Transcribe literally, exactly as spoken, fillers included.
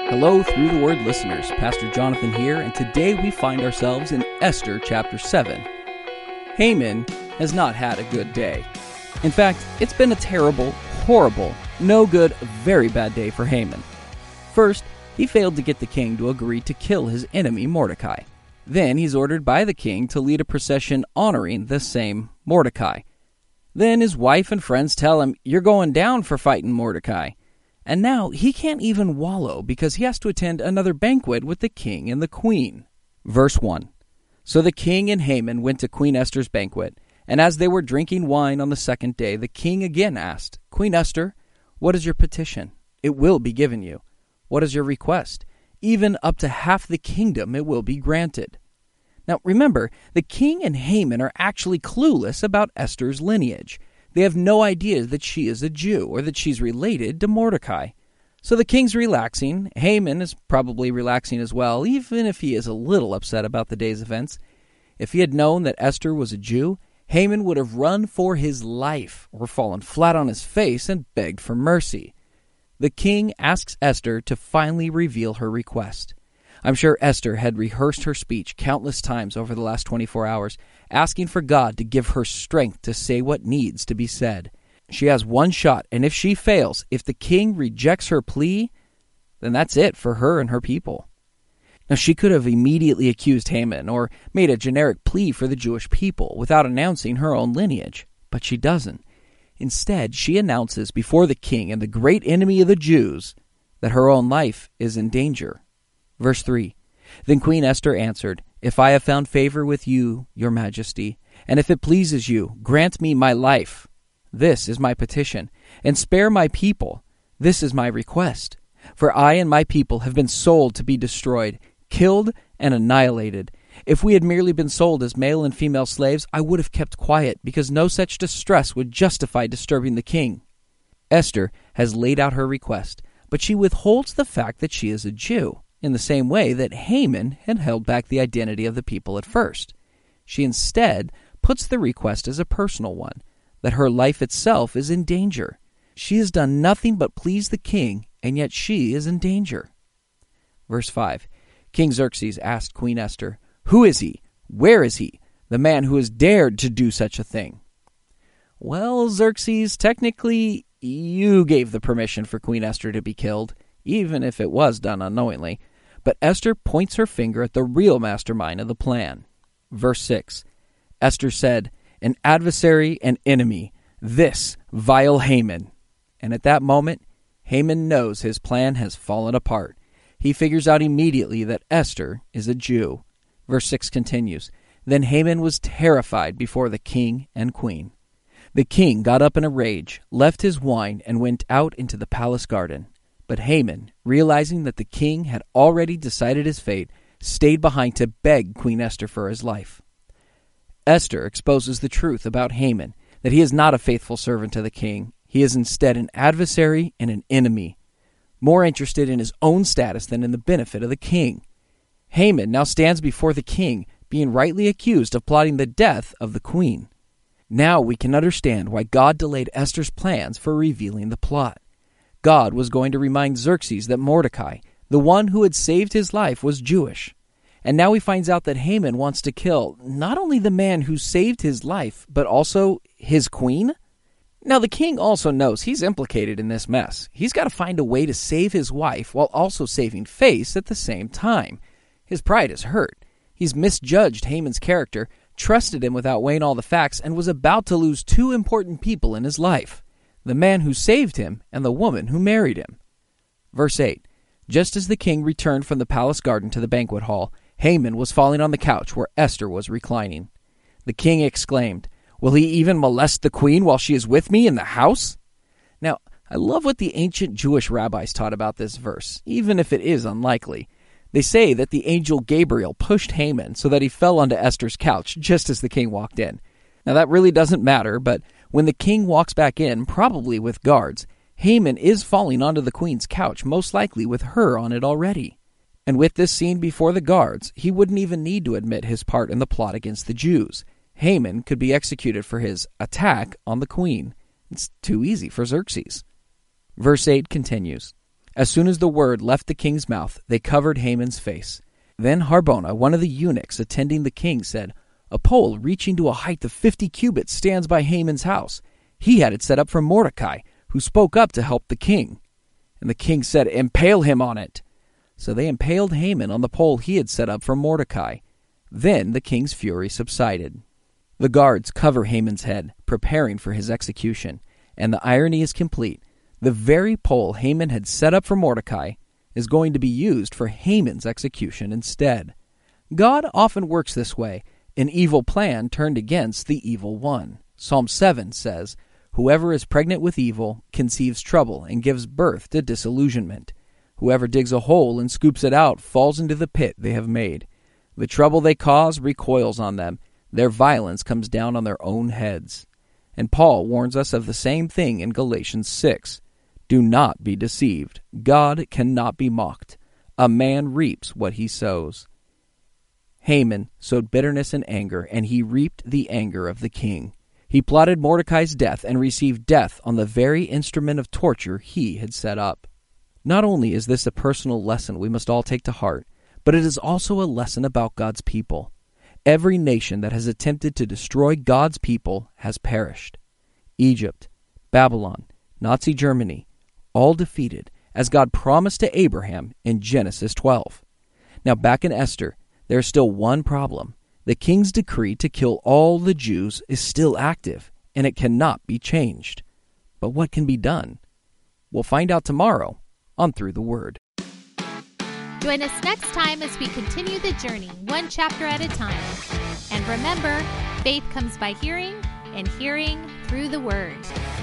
Hello, Through the Word listeners. Pastor Jonathan here, and today we find ourselves in Esther chapter seven. Haman has not had a good day. In fact, it's been a terrible, horrible, no good, very bad day for Haman. First, he failed to get the king to agree to kill his enemy Mordecai. Then he's ordered by the king to lead a procession honoring the same Mordecai. Then his wife and friends tell him, "You're going down for fighting Mordecai." And now he can't even wallow because he has to attend another banquet with the king and the queen. Verse one. So the king and Haman went to Queen Esther's banquet, and as they were drinking wine on the second day, the king again asked, "Queen Esther, what is your petition? It will be given you. What is your request? Even up to half the kingdom it will be granted." Now remember, the king and Haman are actually clueless about Esther's lineage. They have no idea that she is a Jew or that she's related to Mordecai. So the king's relaxing. Haman is probably relaxing as well, even if he is a little upset about the day's events. If he had known that Esther was a Jew, Haman would have run for his life or fallen flat on his face and begged for mercy. The king asks Esther to finally reveal her request. I'm sure Esther had rehearsed her speech countless times over the last twenty-four hours, asking for God to give her strength to say what needs to be said. She has one shot, and if she fails, if the king rejects her plea, then that's it for her and her people. Now, she could have immediately accused Haman or made a generic plea for the Jewish people without announcing her own lineage, but she doesn't. Instead, she announces before the king and the great enemy of the Jews that her own life is in danger. Verse three, Then Queen Esther answered, "If I have found favor with you, your majesty, and if it pleases you, grant me my life. This is my petition, and spare my people. This is my request. For I and my people have been sold to be destroyed, killed and annihilated. If we had merely been sold as male and female slaves, I would have kept quiet, because no such distress would justify disturbing the king." Esther has laid out her request, but she withholds the fact that she is a Jew, in the same way that Haman had held back the identity of the people at first. She instead puts the request as a personal one, that her life itself is in danger. She has done nothing but please the king, and yet she is in danger. Verse five, King Xerxes asked Queen Esther, "Who is he? Where is he? The man who has dared to do such a thing?" Well, Xerxes, technically, you gave the permission for Queen Esther to be killed, even if it was done unknowingly. But Esther points her finger at the real mastermind of the plan. Verse six, Esther said, "An adversary and enemy, this vile Haman." And at that moment, Haman knows his plan has fallen apart. He figures out immediately that Esther is a Jew. Verse six continues, Then Haman was terrified before the king and queen. The king got up in a rage, left his wine, and went out into the palace garden. But Haman, realizing that the king had already decided his fate, stayed behind to beg Queen Esther for his life. Esther exposes the truth about Haman, that he is not a faithful servant to the king. He is instead an adversary and an enemy, more interested in his own status than in the benefit of the king. Haman now stands before the king, being rightly accused of plotting the death of the queen. Now we can understand why God delayed Esther's plans for revealing the plot. God was going to remind Xerxes that Mordecai, the one who had saved his life, was Jewish. And now he finds out that Haman wants to kill not only the man who saved his life, but also his queen? Now the king also knows he's implicated in this mess. He's got to find a way to save his wife while also saving face at the same time. His pride is hurt. He's misjudged Haman's character, trusted him without weighing all the facts, and was about to lose two important people in his life, the man who saved him and the woman who married him. Verse eight, Just as the king returned from the palace garden to the banquet hall, Haman was falling on the couch where Esther was reclining. The king exclaimed, "Will he even molest the queen while she is with me in the house?" Now, I love what the ancient Jewish rabbis taught about this verse, even if it is unlikely. They say that the angel Gabriel pushed Haman so that he fell onto Esther's couch just as the king walked in. Now, that really doesn't matter, but when the king walks back in, probably with guards, Haman is falling onto the queen's couch, most likely with her on it already. And with this scene before the guards, he wouldn't even need to admit his part in the plot against the Jews. Haman could be executed for his attack on the queen. It's too easy for Xerxes. Verse eight continues, As soon as the word left the king's mouth, they covered Haman's face. Then Harbona, one of the eunuchs attending the king, said, "A pole reaching to a height of fifty cubits stands by Haman's house. He had it set up for Mordecai, who spoke up to help the king." And the king said, "Impale him on it." So they impaled Haman on the pole he had set up for Mordecai. Then the king's fury subsided. The guards cover Haman's head, preparing for his execution. And the irony is complete. The very pole Haman had set up for Mordecai is going to be used for Haman's execution instead. God often works this way, an evil plan turned against the evil one. Psalm seven says, "Whoever is pregnant with evil conceives trouble and gives birth to disillusionment. Whoever digs a hole and scoops it out falls into the pit they have made. The trouble they cause recoils on them. Their violence comes down on their own heads." And Paul warns us of the same thing in Galatians six. Do not be deceived. God cannot be mocked. A man reaps what he sows. Haman sowed bitterness and anger, and he reaped the anger of the king. He plotted Mordecai's death and received death on the very instrument of torture he had set up. Not only is this a personal lesson we must all take to heart, but it is also a lesson about God's people. Every nation that has attempted to destroy God's people has perished. Egypt, Babylon, Nazi Germany, all defeated, as God promised to Abraham in Genesis twelve. Now back in Esther, there is still one problem. The king's decree to kill all the Jews is still active, and it cannot be changed. But what can be done? We'll find out tomorrow on Through the Word. Join us next time as we continue the journey, one chapter at a time. And remember, faith comes by hearing, and hearing through the Word.